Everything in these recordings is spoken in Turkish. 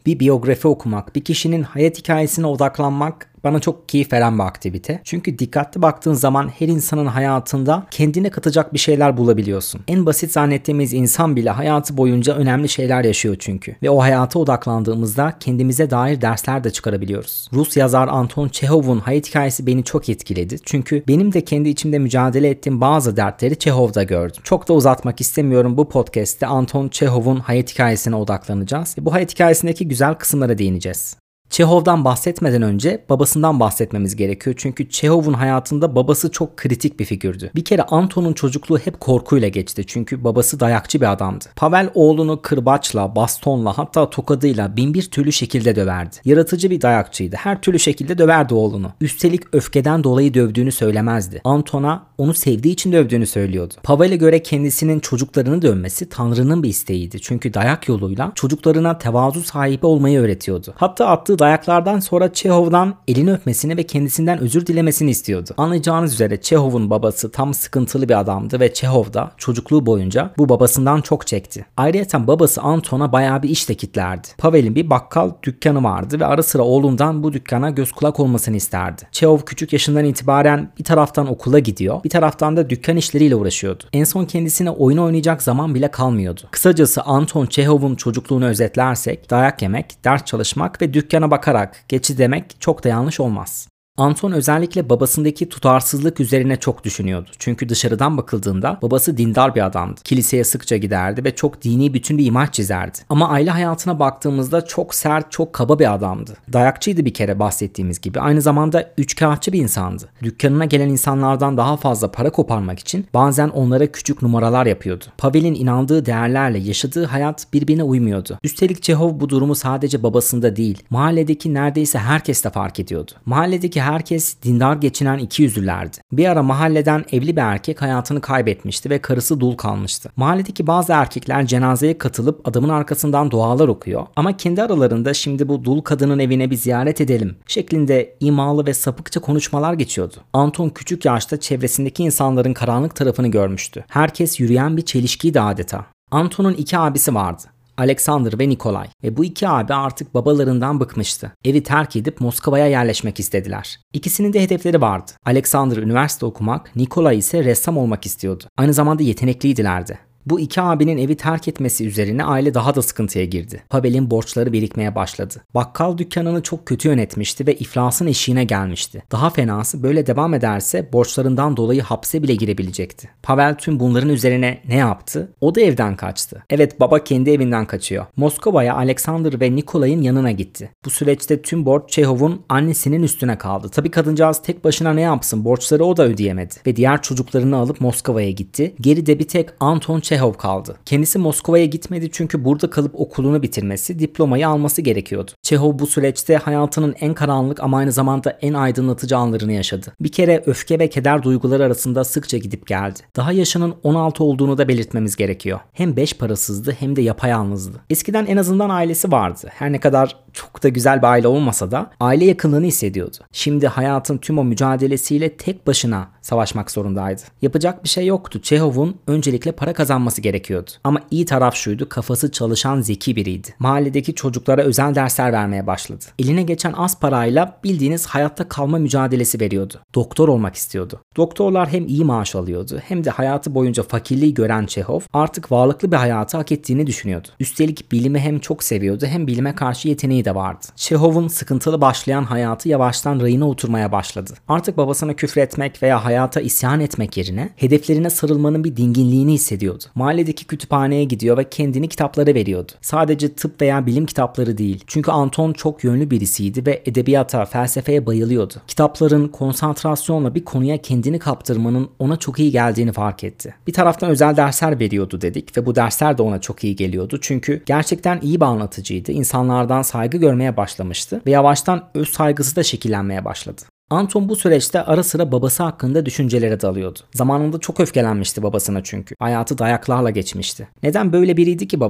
Bir biyografi okumak, bir kişinin hayat hikayesine odaklanmak bana çok keyif veren bir aktivite. Çünkü dikkatli baktığın zaman her insanın hayatında kendine katacak bir şeyler bulabiliyorsun. En basit zannettiğimiz insan bile hayatı boyunca önemli şeyler yaşıyor çünkü. Ve o hayata odaklandığımızda kendimize dair dersler de çıkarabiliyoruz. Rus yazar Anton Çehov'un hayat hikayesi beni çok etkiledi. Çünkü benim de kendi içimde mücadele ettiğim bazı dertleri Çehov'da gördüm. Çok da uzatmak istemiyorum, bu podcast'te Anton Çehov'un hayat hikayesine odaklanacağız. Bu hayat hikayesindeki güzel kısımlara değineceğiz. Çehov'dan bahsetmeden önce babasından bahsetmemiz gerekiyor. Çünkü Çehov'un hayatında babası çok kritik bir figürdü. Bir kere Anton'un çocukluğu hep korkuyla geçti. Çünkü babası dayakçı bir adamdı. Pavel oğlunu kırbaçla, bastonla, hatta tokadıyla bin bir türlü şekilde döverdi. Yaratıcı bir dayakçıydı. Her türlü şekilde döverdi oğlunu. Üstelik öfkeden dolayı dövdüğünü söylemezdi. Anton'a onu sevdiği için dövdüğünü söylüyordu. Pavel'e göre kendisinin çocuklarını dövmesi Tanrı'nın bir isteğiydi. Çünkü dayak yoluyla çocuklarına tevazu sahibi olmayı öğretiyordu. Hatta attığı dayaklardan sonra Çehov'dan elini öpmesini ve kendisinden özür dilemesini istiyordu. Anlayacağınız üzere Çehov'un babası tam sıkıntılı bir adamdı ve Çehov da çocukluğu boyunca bu babasından çok çekti. Ayrıca babası Anton'a bayağı bir iş de kitlerdi. Pavel'in bir bakkal dükkanı vardı ve ara sıra oğlundan bu dükkana göz kulak olmasını isterdi. Çehov küçük yaşından itibaren bir taraftan okula gidiyor, bir taraftan da dükkan işleriyle uğraşıyordu. En son kendisine oyun oynayacak zaman bile kalmıyordu. Kısacası Anton Çehov'un çocukluğunu özetlersek dayak yemek, ders çalışmak ve dükkana bakarak geçi demek çok da yanlış olmaz. Anton özellikle babasındaki tutarsızlık üzerine çok düşünüyordu. Çünkü dışarıdan bakıldığında babası dindar bir adamdı. Kiliseye sıkça giderdi ve çok dini bütün bir imaj çizerdi. Ama aile hayatına baktığımızda çok sert, çok kaba bir adamdı. Dayakçıydı bir kere bahsettiğimiz gibi. Aynı zamanda üçkağıtçı bir insandı. Dükkanına gelen insanlardan daha fazla para koparmak için bazen onlara küçük numaralar yapıyordu. Pavel'in inandığı değerlerle yaşadığı hayat birbirine uymuyordu. Üstelik Çehov bu durumu sadece babasında değil, mahalledeki neredeyse herkes de fark ediyordu. Mahalledeki herkes dindar geçinen ikiyüzlülerdi. Bir ara mahalleden evli bir erkek hayatını kaybetmişti ve karısı dul kalmıştı. Mahalledeki bazı erkekler cenazeye katılıp adamın arkasından dualar okuyor ama kendi aralarında şimdi bu dul kadının evine bir ziyaret edelim şeklinde imalı ve sapıkça konuşmalar geçiyordu. Anton küçük yaşta çevresindeki insanların karanlık tarafını görmüştü. Herkes yürüyen bir çelişkiydi adeta. Anton'un iki abisi vardı. Alexander ve Nikolay ve bu iki abi artık babalarından bıkmıştı. Evi terk edip Moskova'ya yerleşmek istediler. İkisinin de hedefleri vardı. Alexander üniversite okumak, Nikolay ise ressam olmak istiyordu. Aynı zamanda yetenekliydilerdi. Bu iki abinin evi terk etmesi üzerine aile daha da sıkıntıya girdi. Pavel'in borçları birikmeye başladı. Bakkal dükkanını çok kötü yönetmişti ve iflasın eşiğine gelmişti. Daha fenası, böyle devam ederse borçlarından dolayı hapse bile girebilecekti. Pavel tüm bunların üzerine ne yaptı? O da evden kaçtı. Evet, baba kendi evinden kaçıyor. Moskova'ya Alexander ve Nikolay'ın yanına gitti. Bu süreçte tüm borç Çehov'un annesinin üstüne kaldı. Tabii kadıncağız tek başına ne yapsın? Borçları o da ödeyemedi. Ve diğer çocuklarını alıp Moskova'ya gitti. Geride bir tek Anton Çehov kaldı. Kendisi Moskova'ya gitmedi çünkü burada kalıp okulunu bitirmesi, diplomayı alması gerekiyordu. Çehov bu süreçte hayatının en karanlık ama aynı zamanda en aydınlatıcı anlarını yaşadı. Bir kere öfke ve keder duyguları arasında sıkça gidip geldi. Daha yaşının 16 olduğunu da belirtmemiz gerekiyor. Hem beş parasızdı hem de yapayalnızdı. Eskiden en azından ailesi vardı. Her ne kadar çok da güzel bir aile olmasa da aile yakınlığını hissediyordu. Şimdi hayatın tüm o mücadelesiyle tek başına savaşmak zorundaydı. Yapacak bir şey yoktu. Çehov'un öncelikle para kazanması gerekiyordu. Ama iyi taraf şuydu, kafası çalışan zeki biriydi. Mahalledeki çocuklara özel dersler vermeye başladı. Eline geçen az parayla bildiğiniz hayatta kalma mücadelesi veriyordu. Doktor olmak istiyordu. Doktorlar hem iyi maaş alıyordu hem de hayatı boyunca fakirliği gören Çehov artık varlıklı bir hayatı hak ettiğini düşünüyordu. Üstelik bilimi hem çok seviyordu hem bilime karşı yeteneği de vardı. Çehov'un sıkıntılı başlayan hayatı yavaştan rayına oturmaya başladı. Artık babasına küfretmek veya hayata isyan etmek yerine hedeflerine sarılmanın bir dinginliğini hissediyordu. Mahalledeki kütüphaneye gidiyor ve kendini kitaplara veriyordu. Sadece tıp veya bilim kitapları değil. Çünkü Anton çok yönlü birisiydi ve edebiyata, felsefeye bayılıyordu. Kitapların konsantrasyonla bir konuya kendini kaptırmanın ona çok iyi geldiğini fark etti. Bir taraftan özel dersler veriyordu dedik ve bu dersler de ona çok iyi geliyordu. Çünkü gerçekten iyi bir anlatıcıydı. İnsanlardan saygı görmeye başlamıştı ve yavaştan öz saygısı da şekillenmeye başladı. Anton bu süreçte ara sıra babası hakkında düşüncelere dalıyordu. Zamanında çok öfkelenmişti babasına çünkü. Hayatı dayaklarla geçmişti. Neden böyle biriydi ki babası?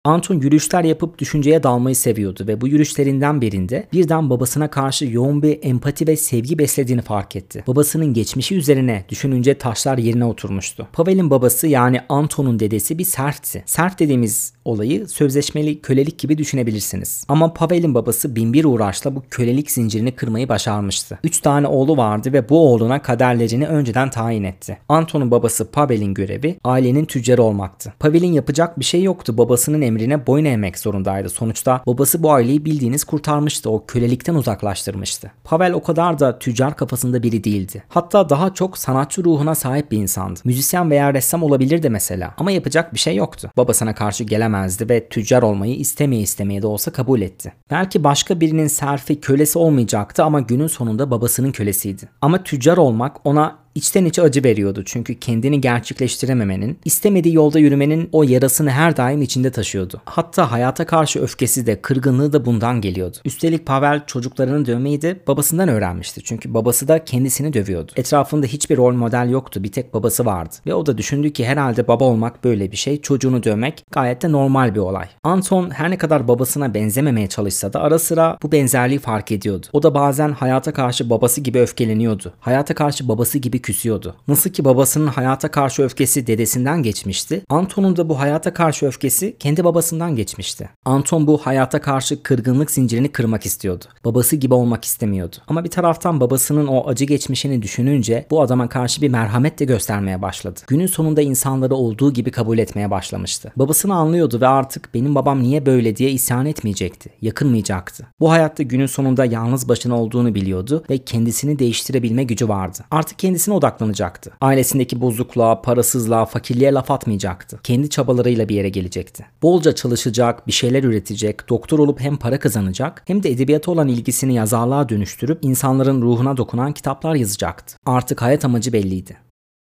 Anton yürüyüşler yapıp düşünceye dalmayı seviyordu ve bu yürüyüşlerinden birinde birden babasına karşı yoğun bir empati ve sevgi beslediğini fark etti. Babasının geçmişi üzerine düşününce taşlar yerine oturmuştu. Pavel'in babası yani Anton'un dedesi bir serfti. Serf dediğimiz olayı sözleşmeli kölelik gibi düşünebilirsiniz. Ama Pavel'in babası binbir uğraşla bu kölelik zincirini kırmayı başarmıştı. 3 tane oğlu vardı ve bu oğluna kaderlerini önceden tayin etti. Anton'un babası Pavel'in görevi ailenin tüccarı olmaktı. Pavel'in yapacak bir şey yoktu. Babasının emrine boyun eğmek zorundaydı. Sonuçta babası bu aileyi bildiğiniz kurtarmıştı. O kölelikten uzaklaştırmıştı. Pavel o kadar da tüccar kafasında biri değildi. Hatta daha çok sanatçı ruhuna sahip bir insandı. Müzisyen veya ressam olabilirdi mesela. Ama yapacak bir şey yoktu. Babasına karşı gelemezdi ve tüccar olmayı istemeye de olsa kabul etti. Belki başka birinin serfi, kölesi olmayacaktı ama günün sonunda babasının kölesiydi. Ama tüccar olmak ona İçten içe acı veriyordu çünkü kendini gerçekleştirememenin, istemediği yolda yürümenin o yarasını her daim içinde taşıyordu. Hatta hayata karşı öfkesi de, kırgınlığı da bundan geliyordu. Üstelik Pavel çocuklarını dövmeyi de babasından öğrenmişti çünkü babası da kendisini dövüyordu. Etrafında hiçbir rol model yoktu, bir tek babası vardı ve o da düşündü ki herhalde baba olmak böyle bir şey, çocuğunu dövmek gayet de normal bir olay. Anton her ne kadar babasına benzememeye çalışsa da ara sıra bu benzerliği fark ediyordu. O da bazen hayata karşı babası gibi öfkeleniyordu. Hayata karşı babası gibi küsüyordu. Nasıl ki babasının hayata karşı öfkesi dedesinden geçmişti, Anton'un da bu hayata karşı öfkesi kendi babasından geçmişti. Anton bu hayata karşı kırgınlık zincirini kırmak istiyordu. Babası gibi olmak istemiyordu. Ama bir taraftan babasının o acı geçmişini düşününce bu adama karşı bir merhamet de göstermeye başladı. Günün sonunda insanları olduğu gibi kabul etmeye başlamıştı. Babasını anlıyordu ve artık benim babam niye böyle diye isyan etmeyecekti. Yakınmayacaktı. Bu hayatta günün sonunda yalnız başına olduğunu biliyordu ve kendisini değiştirebilme gücü vardı. Artık kendisine odaklanacaktı. Ailesindeki bozukluğa, parasızlığa, fakirliğe laf atmayacaktı. Kendi çabalarıyla bir yere gelecekti. Bolca çalışacak, bir şeyler üretecek, doktor olup hem para kazanacak hem de edebiyata olan ilgisini yazarlığa dönüştürüp insanların ruhuna dokunan kitaplar yazacaktı. Artık hayat amacı belliydi.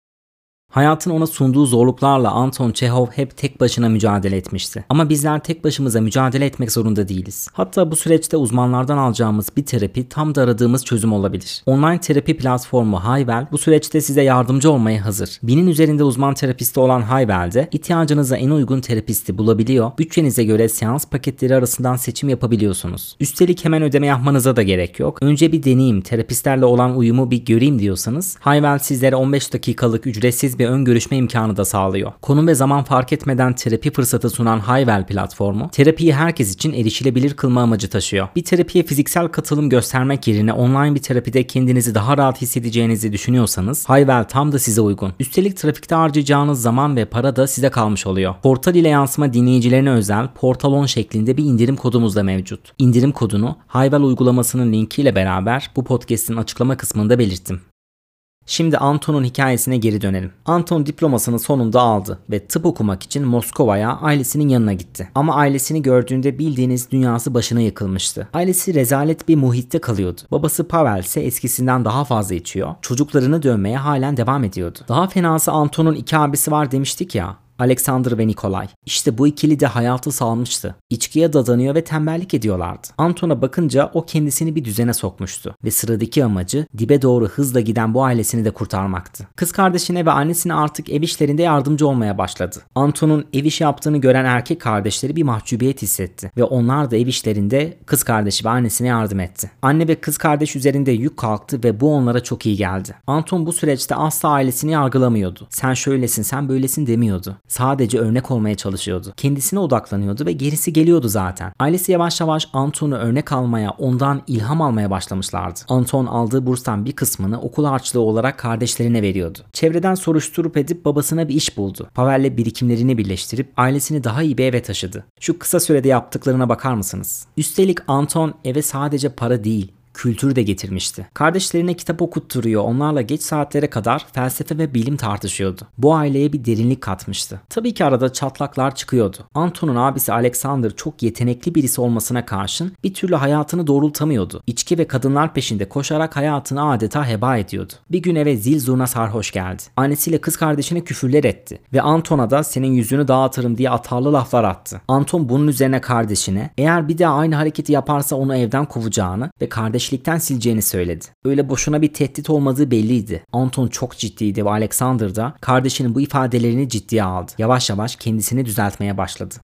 Hayatın ona sunduğu zorluklarla Anton Çehov hep tek başına mücadele etmişti. Ama bizler tek başımıza mücadele etmek zorunda değiliz. Hatta bu süreçte uzmanlardan alacağımız bir terapi tam da aradığımız çözüm olabilir. Online terapi platformu Hayvel bu süreçte size yardımcı olmaya hazır. 1000'in üzerinde uzman terapisti olan Hayvel'de ihtiyacınıza en uygun terapisti bulabiliyor, bütçenize göre seans paketleri arasından seçim yapabiliyorsunuz. Üstelik hemen ödeme yapmanıza da gerek yok. Önce bir deneyeyim, terapistlerle olan uyumu bir göreyim diyorsanız Hayvel sizlere 15 dakikalık ücretsiz bir ön görüşme imkanı da sağlıyor. Konum ve zaman fark etmeden terapi fırsatı sunan Hayvel platformu, terapiyi herkes için erişilebilir kılma amacı taşıyor. Bir terapiye fiziksel katılım göstermek yerine online bir terapide kendinizi daha rahat hissedeceğinizi düşünüyorsanız Hayvel tam da size uygun. Üstelik trafikte harcayacağınız zaman ve para da size kalmış oluyor. Portal ile yansıma dinleyicilerine özel Portal 10 şeklinde bir indirim kodumuz da mevcut. İndirim kodunu Hayvel uygulamasının linkiyle beraber bu podcast'in açıklama kısmında belirttim. Şimdi Anton'un hikayesine geri dönelim. Anton diplomasını sonunda aldı ve tıp okumak için Moskova'ya ailesinin yanına gitti. Ama ailesini gördüğünde bildiğiniz dünyası başına yıkılmıştı. Ailesi rezalet bir muhitte kalıyordu. Babası Pavel ise eskisinden daha fazla içiyor. Çocuklarını dövmeye halen devam ediyordu. Daha fenası Anton'un 2 abisi var demiştik ya. Alexander ve Nikolay. İşte bu ikili de hayatı salmıştı. İçkiye dadanıyor ve tembellik ediyorlardı. Anton'a bakınca o kendisini bir düzene sokmuştu ve sıradaki amacı dibe doğru hızla giden bu ailesini de kurtarmaktı. Kız kardeşine ve annesine artık ev işlerinde yardımcı olmaya başladı. Anton'un ev işi yaptığını gören erkek kardeşleri bir mahcubiyet hissetti ve onlar da ev işlerinde kız kardeşi ve annesine yardım etti. Anne ve kız kardeş üzerinde yük kalktı ve bu onlara çok iyi geldi. Anton bu süreçte asla ailesini yargılamıyordu. Sen şöylesin, sen böylesin demiyordu. Sadece örnek olmaya çalışıyordu. Kendisine odaklanıyordu ve gerisi geliyordu zaten. Ailesi yavaş yavaş Anton'u örnek almaya, ondan ilham almaya başlamışlardı. Anton aldığı burstan bir kısmını okul harçlığı olarak kardeşlerine veriyordu. Çevreden soruşturup edip babasına bir iş buldu. Pavel'le birikimlerini birleştirip ailesini daha iyi bir eve taşıdı. Şu kısa sürede yaptıklarına bakar mısınız? Üstelik Anton eve sadece para değil, kültür de getirmişti. Kardeşlerine kitap okutturuyor, onlarla geç saatlere kadar felsefe ve bilim tartışıyordu. Bu aileye bir derinlik katmıştı. Tabii ki arada çatlaklar çıkıyordu. Anton'un abisi Alexander çok yetenekli birisi olmasına karşın bir türlü hayatını doğrultamıyordu. İçki ve kadınlar peşinde koşarak hayatını adeta heba ediyordu. Bir gün eve zil zurna sarhoş geldi. Annesiyle kız kardeşine küfürler etti ve Anton'a da senin yüzünü dağıtırım diye atarlı laflar attı. Anton bunun üzerine kardeşine eğer bir daha aynı hareketi yaparsa onu evden kovacağını ve kardeşlikten sileceğini söyledi. Öyle boşuna bir tehdit olmadığı belliydi. Anton çok ciddiydi ve Alexander da kardeşinin bu ifadelerini ciddiye aldı. Yavaş yavaş kendisini düzeltmeye başladı.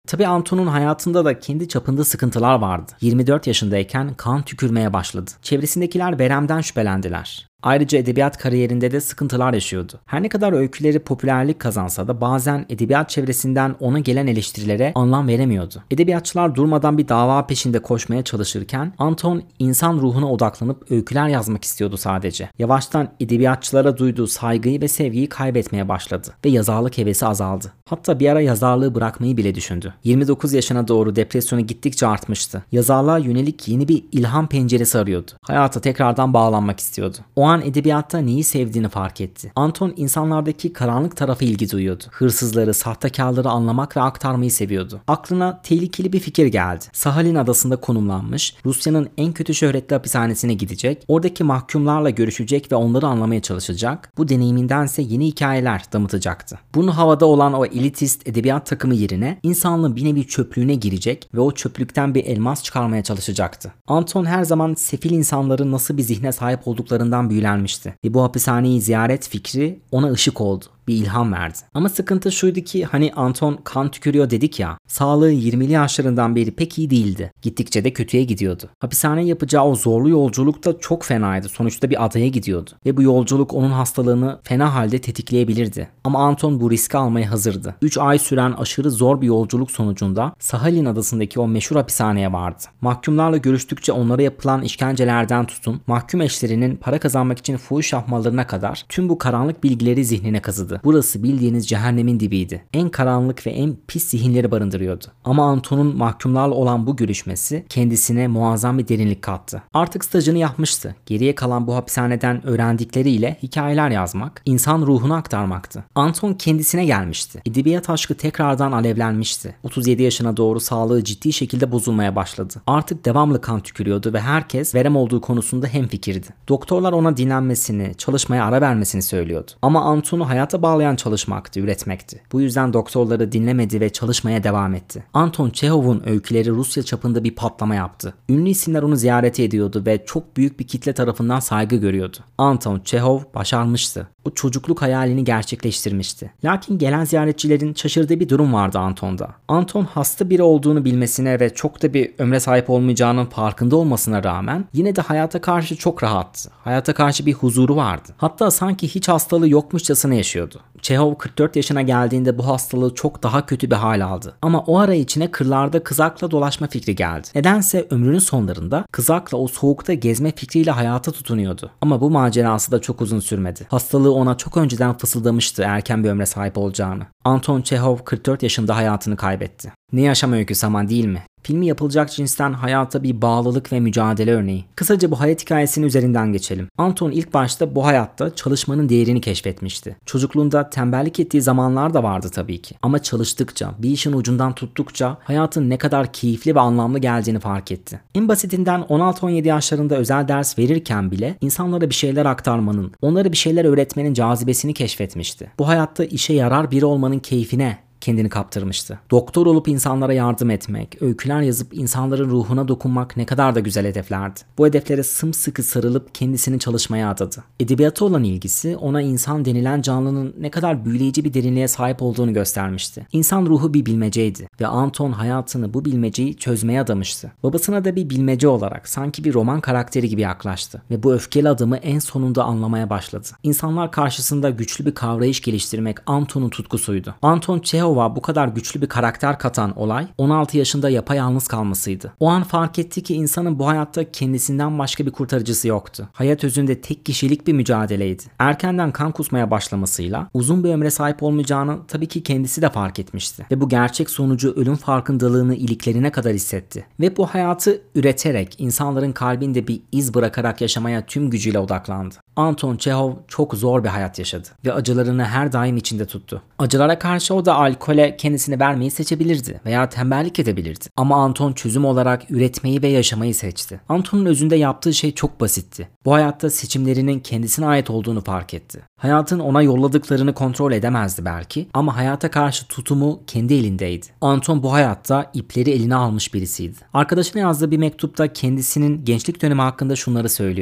Tabii Anton'un hayatında da kendi çapında sıkıntılar vardı. 24 yaşındayken kan tükürmeye başladı. Çevresindekiler veremden şüphelendiler. Ayrıca edebiyat kariyerinde de sıkıntılar yaşıyordu. Her ne kadar öyküleri popülerlik kazansa da bazen edebiyat çevresinden ona gelen eleştirilere anlam veremiyordu. Edebiyatçılar durmadan bir dava peşinde koşmaya çalışırken Anton insan ruhuna odaklanıp öyküler yazmak istiyordu sadece. Yavaştan edebiyatçılara duyduğu saygıyı ve sevgiyi kaybetmeye başladı ve yazarlık hevesi azaldı. Hatta bir ara yazarlığı bırakmayı bile düşündü. 29 yaşına doğru depresyonu gittikçe artmıştı. Yazarlığa yönelik yeni bir ilham penceresi arıyordu. Hayata tekrardan bağlanmak istiyordu. O an edebiyatta neyi sevdiğini fark etti. Anton insanlardaki karanlık tarafa ilgi duyuyordu. Hırsızları, sahtekarları anlamak ve aktarmayı seviyordu. Aklına tehlikeli bir fikir geldi. Sahalin adasında konumlanmış, Rusya'nın en kötü şöhretli hapishanesine gidecek, oradaki mahkumlarla görüşecek ve onları anlamaya çalışacak. Bu deneyimindense yeni hikayeler damıtacaktı. Burnu havada olan o elitist edebiyat takımı yerine insanlığın bir nevi çöplüğüne girecek ve o çöplükten bir elmas çıkarmaya çalışacaktı. Anton her zaman sefil insanların nasıl bir zihne sahip olduklarından büyülenmişti ve bu hapishaneyi ziyaret fikri ona ışık oldu. Bir ilham verdi. Ama sıkıntı şuydu ki hani Anton kan tükürüyor dedik ya, sağlığı 20'li yaşlarından beri pek iyi değildi. Gittikçe de kötüye gidiyordu. Hapishane yapacağı o zorlu yolculuk da çok fenaydı. Sonuçta bir adaya gidiyordu. Ve bu yolculuk onun hastalığını fena halde tetikleyebilirdi. Ama Anton bu riski almaya hazırdı. 3 ay süren aşırı zor bir yolculuk sonucunda Sahalin adasındaki o meşhur hapishaneye vardı. Mahkumlarla görüştükçe onlara yapılan işkencelerden tutun, mahkum eşlerinin para kazanmak için fuhuş yapmalarına kadar tüm bu karanlık bilgileri zihnine kazıdı. Burası bildiğiniz cehennemin dibiydi. En karanlık ve en pis zihinleri barındırıyordu. Ama Anton'un mahkumlarla olan bu görüşmesi kendisine muazzam bir derinlik kattı. Artık stajını yapmıştı. Geriye kalan bu hapishaneden öğrendikleriyle hikayeler yazmak, insan ruhunu aktarmaktı. Anton kendisine gelmişti. Edebiyat aşkı tekrardan alevlenmişti. 37 yaşına doğru sağlığı ciddi şekilde bozulmaya başladı. Artık devamlı kan tükürüyordu ve herkes verem olduğu konusunda hemfikirdi. Doktorlar ona dinlenmesini, çalışmaya ara vermesini söylüyordu. Ama Anton'u hayata bağlayan çalışmaktı, üretmekti. Bu yüzden doktorları dinlemedi ve çalışmaya devam etti. Anton Çehov'un öyküleri Rusya çapında bir patlama yaptı. Ünlü isimler onu ziyaret ediyordu ve çok büyük bir kitle tarafından saygı görüyordu. Anton Çehov başarmıştı. O çocukluk hayalini gerçekleştirmişti. Lakin gelen ziyaretçilerin şaşırdığı bir durum vardı Anton'da. Anton hasta biri olduğunu bilmesine ve çok da bir ömre sahip olmayacağının farkında olmasına rağmen yine de hayata karşı çok rahattı. Hayata karşı bir huzuru vardı. Hatta sanki hiç hastalığı yokmuşçasına yaşıyordu. Çehov 44 yaşına geldiğinde bu hastalığı çok daha kötü bir hal aldı. Ama o ara içine kırlarda kızakla dolaşma fikri geldi. Nedense ömrünün sonlarında kızakla o soğukta gezme fikriyle hayata tutunuyordu. Ama bu macerası da çok uzun sürmedi. Hastalığı ona çok önceden fısıldamıştı erken bir ömre sahip olacağını. Anton Çehov 44 yaşında hayatını kaybetti. Ne yaşam öyküsü ama değil mi? Filmi yapılacak cinsten hayata bir bağlılık ve mücadele örneği. Kısaca bu hayat hikayesinin üzerinden geçelim. Anton ilk başta bu hayatta çalışmanın değerini keşfetmişti. Çocukluğunda tembellik ettiği zamanlar da vardı tabii ki. Ama çalıştıkça, bir işin ucundan tuttukça hayatın ne kadar keyifli ve anlamlı geldiğini fark etti. En basitinden 16-17 yaşlarında özel ders verirken bile insanlara bir şeyler aktarmanın, onlara bir şeyler öğretmenin cazibesini keşfetmişti. Bu hayatta işe yarar biri olmanın keyfine kendini kaptırmıştı. Doktor olup insanlara yardım etmek, öyküler yazıp insanların ruhuna dokunmak ne kadar da güzel hedeflerdi. Bu hedeflere sımsıkı sarılıp kendisini çalışmaya adadı. Edebiyata olan ilgisi ona insan denilen canlının ne kadar büyüleyici bir derinliğe sahip olduğunu göstermişti. İnsan ruhu bir bilmeceydi ve Anton hayatını bu bilmeceyi çözmeye adamıştı. Babasına da bir bilmece olarak sanki bir roman karakteri gibi yaklaştı ve bu öfkeli adamı en sonunda anlamaya başladı. İnsanlar karşısında güçlü bir kavrayış geliştirmek Anton'un tutkusuydu. Anton Çehov bu kadar güçlü bir karakter katan olay 16 yaşında yapayalnız kalmasıydı. O an fark etti ki insanın bu hayatta kendisinden başka bir kurtarıcısı yoktu. Hayat özünde tek kişilik bir mücadeleydi. Erkenden kan kusmaya başlamasıyla uzun bir ömre sahip olmayacağını tabii ki kendisi de fark etmişti. Ve bu gerçek sonucu ölüm farkındalığını iliklerine kadar hissetti. Ve bu hayatı üreterek insanların kalbinde bir iz bırakarak yaşamaya tüm gücüyle odaklandı. Anton Çehov çok zor bir hayat yaşadı ve acılarını her daim içinde tuttu. Acılara karşı o da alkole kendisini vermeyi seçebilirdi veya tembellik edebilirdi. Ama Anton çözüm olarak üretmeyi ve yaşamayı seçti. Anton'un özünde yaptığı şey çok basitti. Bu hayatta seçimlerinin kendisine ait olduğunu fark etti. Hayatın ona yolladıklarını kontrol edemezdi belki ama hayata karşı tutumu kendi elindeydi. Anton bu hayatta ipleri eline almış birisiydi. Arkadaşına yazdığı bir mektupta kendisinin gençlik dönemi hakkında şunları söylüyordu.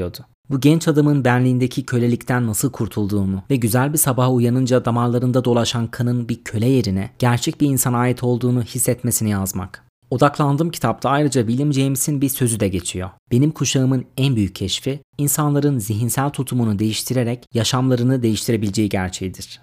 Bu genç adamın benliğindeki kölelikten nasıl kurtulduğunu ve güzel bir sabaha uyanınca damarlarında dolaşan kanın bir köle yerine gerçek bir insana ait olduğunu hissetmesini yazmak. Odaklandığım kitapta ayrıca William James'in bir sözü de geçiyor. Benim kuşağımın en büyük keşfi, insanların zihinsel tutumunu değiştirerek yaşamlarını değiştirebileceği gerçeğidir.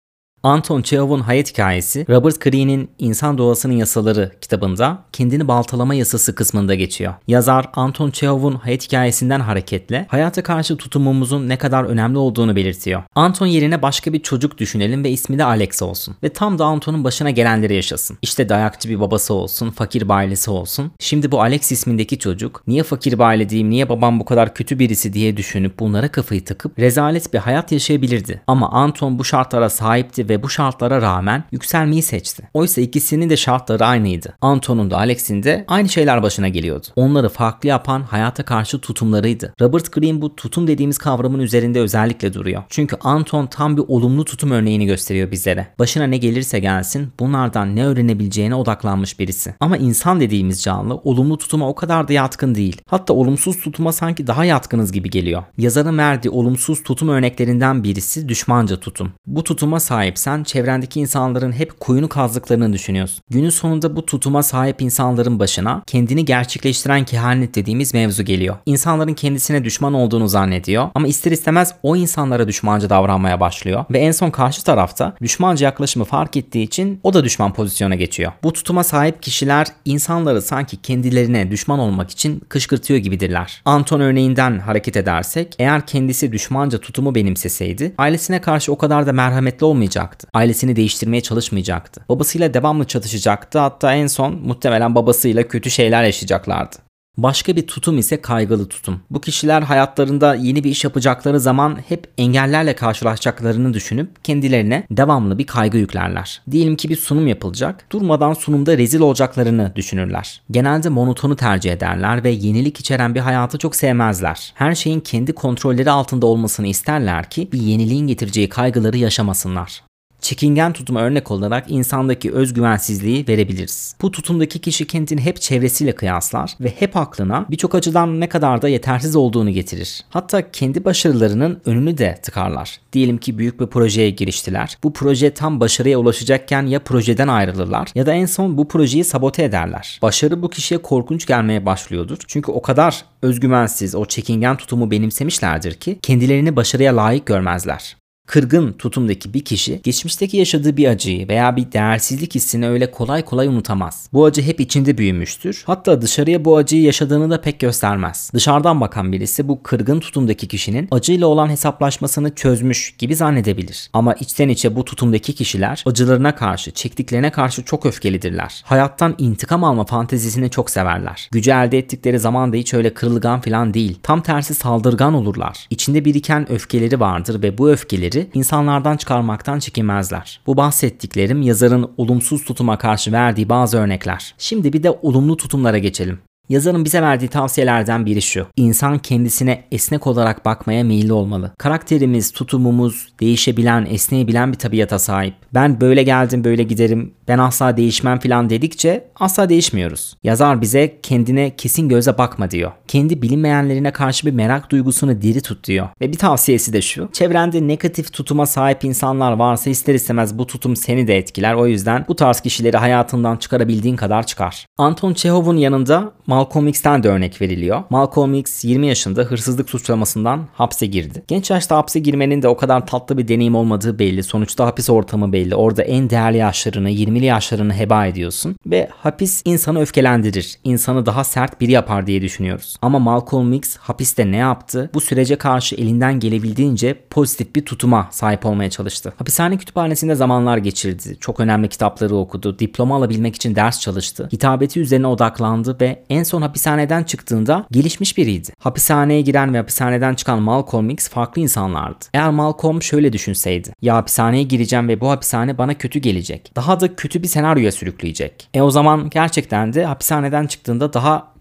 Anton Çehov'un hayat hikayesi, Robert Greene'in İnsan Doğasının Yasaları kitabında kendini baltalama yasası kısmında geçiyor. Yazar Anton Çehov'un hayat hikayesinden hareketle hayata karşı tutumumuzun ne kadar önemli olduğunu belirtiyor. Anton yerine başka bir çocuk düşünelim ve ismi de Alex olsun. Ve tam da Anton'un başına gelenleri yaşasın. İşte dayakçı bir babası olsun, fakir bir ailesi olsun. Şimdi bu Alex ismindeki çocuk, niye fakir bir aile diyeyim, niye babam bu kadar kötü birisi diye düşünüp bunlara kafayı takıp rezalet bir hayat yaşayabilirdi. Ama Anton bu şartlara sahipti ve bu şartlara rağmen yükselmeyi seçti. Oysa ikisinin de şartları aynıydı. Anton'un da Alex'in de aynı şeyler başına geliyordu. Onları farklı yapan hayata karşı tutumlarıydı. Robert Greene bu tutum dediğimiz kavramın üzerinde özellikle duruyor. Çünkü Anton tam bir olumlu tutum örneğini gösteriyor bizlere. Başına ne gelirse gelsin bunlardan ne öğrenebileceğine odaklanmış birisi. Ama insan dediğimiz canlı olumlu tutuma o kadar da yatkın değil. Hatta olumsuz tutuma sanki daha yatkınız gibi geliyor. Yazarın verdiği olumsuz tutum örneklerinden birisi düşmanca tutum. Bu tutuma sahipsen çevrendeki insanların hep kuyunu kazdıklarını düşünüyorsun. Günün sonunda bu tutuma sahip insanların başına kendini gerçekleştiren kehanet dediğimiz mevzu geliyor. İnsanların kendisine düşman olduğunu zannediyor ama ister istemez o insanlara düşmanca davranmaya başlıyor ve en son karşı tarafta düşmanca yaklaşımı fark ettiği için o da düşman pozisyona geçiyor. Bu tutuma sahip kişiler insanları sanki kendilerine düşman olmak için kışkırtıyor gibidirler. Anton örneğinden hareket edersek, eğer kendisi düşmanca tutumu benimseseydi ailesine karşı o kadar da merhametli olmayacaktı. Ailesini değiştirmeye çalışmayacaktı. Babasıyla devamlı çatışacaktı. Hatta en son muhtemelen babasıyla kötü şeyler yaşayacaklardı. Başka bir tutum ise kaygılı tutum. Bu kişiler hayatlarında yeni bir iş yapacakları zaman hep engellerle karşılaşacaklarını düşünüp kendilerine devamlı bir kaygı yüklerler. Diyelim ki bir sunum yapılacak, durmadan sunumda rezil olacaklarını düşünürler. Genelde monotonu tercih ederler ve yenilik içeren bir hayatı çok sevmezler. Her şeyin kendi kontrolleri altında olmasını isterler ki bir yeniliğin getireceği kaygıları yaşamasınlar. Çekingen tutuma örnek olarak insandaki özgüvensizliği verebiliriz. Bu tutumdaki kişi kendini hep çevresiyle kıyaslar ve hep aklına birçok açıdan ne kadar da yetersiz olduğunu getirir. Hatta kendi başarılarının önünü de tıkarlar. Diyelim ki büyük bir projeye giriştiler. Bu proje tam başarıya ulaşacakken ya projeden ayrılırlar ya da en son bu projeyi sabote ederler. Başarı bu kişiye korkunç gelmeye başlıyordur. Çünkü o kadar özgüvensiz, o çekingen tutumu benimsemişlerdir ki kendilerini başarıya layık görmezler. Kırgın tutumdaki bir kişi geçmişteki yaşadığı bir acıyı veya bir değersizlik hissini öyle kolay kolay unutamaz. Bu acı hep içinde büyümüştür. Hatta dışarıya bu acıyı yaşadığını da pek göstermez. Dışarıdan bakan birisi bu kırgın tutumdaki kişinin acıyla olan hesaplaşmasını çözmüş gibi zannedebilir. Ama içten içe bu tutumdaki kişiler acılarına karşı, çektiklerine karşı çok öfkelidirler. Hayattan intikam alma fantezisini çok severler. Gücü elde ettikleri zaman da hiç öyle kırılgan falan değil. Tam tersi saldırgan olurlar. İçinde biriken öfkeleri vardır ve bu öfkeleri insanlardan çıkarmaktan çekinmezler. Bu bahsettiklerim yazarın olumsuz tutuma karşı verdiği bazı örnekler. Şimdi bir de olumlu tutumlara geçelim. Yazarın bize verdiği tavsiyelerden biri şu: İnsan kendisine esnek olarak bakmaya meyilli olmalı. Karakterimiz, tutumumuz değişebilen, esneyebilen bir tabiata sahip. Ben böyle geldim, böyle giderim, ben asla değişmem filan dedikçe asla değişmiyoruz. Yazar bize kendine kesin göze bakma diyor. Kendi bilinmeyenlerine karşı bir merak duygusunu diri tut diyor. Ve bir tavsiyesi de şu: çevrende negatif tutuma sahip insanlar varsa ister istemez bu tutum seni de etkiler. O yüzden bu tarz kişileri hayatından çıkarabildiğin kadar çıkar. Anton Çehov'un yanında Malcolm X'ten de örnek veriliyor. Malcolm X 20 yaşında hırsızlık suçlamasından hapse girdi. Genç yaşta hapse girmenin de o kadar tatlı bir deneyim olmadığı belli. Sonuçta hapis ortamı belli. Orada en değerli yaşlarını, 20'li yaşlarını heba ediyorsun ve hapis insanı öfkelendirir. İnsanı daha sert biri yapar diye düşünüyoruz. Ama Malcolm X hapiste ne yaptı? Bu sürece karşı elinden gelebildiğince pozitif bir tutuma sahip olmaya çalıştı. Hapishane kütüphanesinde zamanlar geçirdi. Çok önemli kitapları okudu. Diploma alabilmek için ders çalıştı. Hitabeti üzerine odaklandı ve en son hapishaneden çıktığında gelişmiş biriydi. Hapishaneye giren ve hapishaneden çıkan Malcolm X farklı insanlardı. Eğer Malcolm şöyle düşünseydi: ya hapishaneye gireceğim ve bu hapishane bana kötü gelecek, daha da kötü bir senaryoya sürükleyecek. O zaman gerçekten de hapishaneden çıktığında daha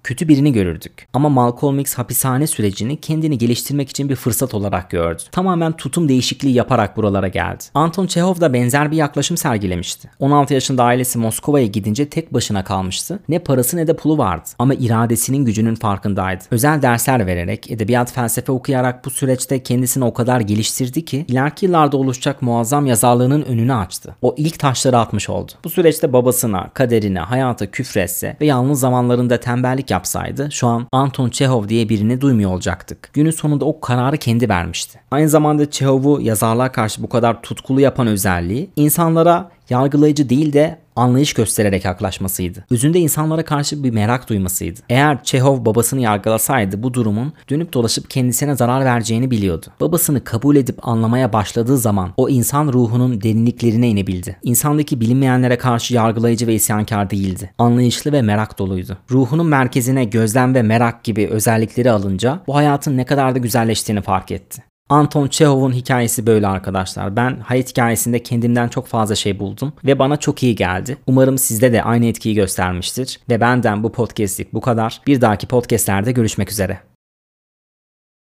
kötü birini görürdük. Ama Malcolm X hapishane sürecini kendini geliştirmek için bir fırsat olarak gördü. Tamamen tutum değişikliği yaparak buralara geldi. Anton Çehov da benzer bir yaklaşım sergilemişti. 16 yaşında ailesi Moskova'ya gidince tek başına kalmıştı. Ne parası ne de pulu vardı. Ama iradesinin gücünün farkındaydı. Özel dersler vererek, edebiyat, felsefe okuyarak bu süreçte kendisini o kadar geliştirdi ki ileriki yıllarda oluşacak muazzam yazarlığının önünü açtı. O ilk taşları atmış oldu. Bu süreçte babasına, kaderine, hayata küfretse ve yalnız zamanlarında tembellik yapsaydı şu an Anton Çehov diye birini duymuyor olacaktık. Günün sonunda o kararı kendi vermişti. Aynı zamanda Çehov'u yazarlığa karşı bu kadar tutkulu yapan özelliği insanlara yargılayıcı değil de anlayış göstererek yaklaşmasıydı. Özünde insanlara karşı bir merak duymasıydı. Eğer Çehov babasını yargılasaydı bu durumun dönüp dolaşıp kendisine zarar vereceğini biliyordu. Babasını kabul edip anlamaya başladığı zaman o insan ruhunun derinliklerine inebildi. İnsandaki bilinmeyenlere karşı yargılayıcı ve isyankar değildi. Anlayışlı ve merak doluydu. Ruhunun merkezine gözlem ve merak gibi özellikleri alınca bu hayatın ne kadar da güzelleştiğini fark etti. Anton Çehov'un hikayesi böyle arkadaşlar. Ben hayat hikayesinde kendimden çok fazla şey buldum ve bana çok iyi geldi. Umarım sizde de aynı etkiyi göstermiştir ve benden bu podcast'lik bu kadar. Bir dahaki podcast'lerde görüşmek üzere.